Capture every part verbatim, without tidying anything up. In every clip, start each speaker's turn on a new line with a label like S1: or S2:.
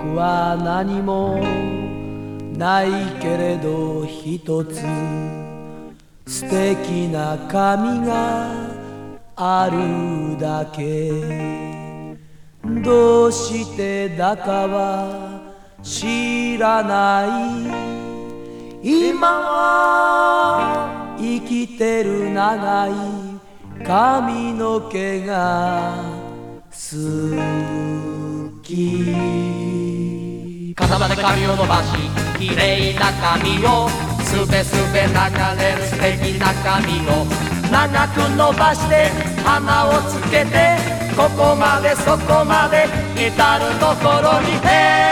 S1: は何もないけれど一つ素敵な髪があるだけ。どうしてだかは知らない。今は生きてる長い髪の毛が好き。
S2: 肩まで髪を伸ばし綺麗な髪をすべすべ流れる素敵な髪を長く伸ばして花をつけてここまでそこまで至るところに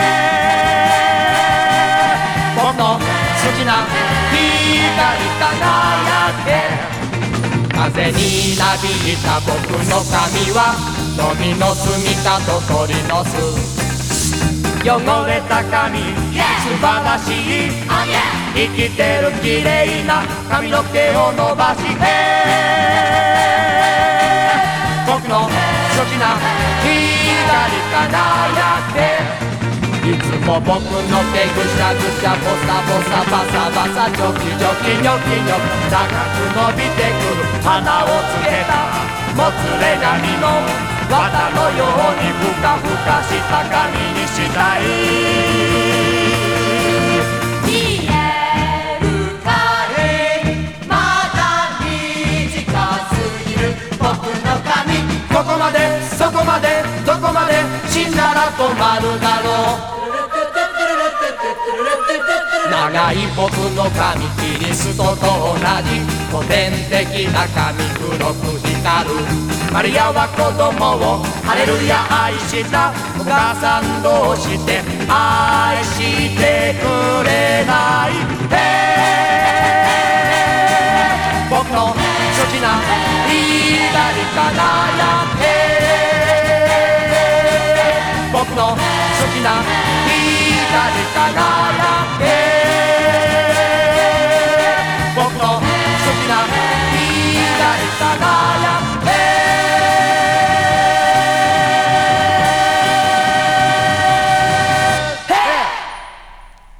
S2: 僕の好きな光り輝け。風になびいた僕の髪は飲みの住みかと取りの巣。汚れた髪、素晴らしい、生きてる綺麗な髪の毛を伸ばして僕の好きな光り輝け。いつも僕の毛ぐしゃぐしゃボサボサバサバサチョキチョキニョキニョキ長く伸びてくる花をつけたもつれ髪の綿のようにふかふかした髪にしたい。
S3: 見えるかいまだ短すぎる僕の髪。
S2: ここまでそこまでどこまで死んだら止まるだろう。長い僕の髪キリストと同じ古典的な髪黒く光る。マリアは子供をハレルヤ愛したお母さんどうして愛してくれない。僕の好きな光り輝け。僕の好きな光り輝け。僕の好きな光り輝け。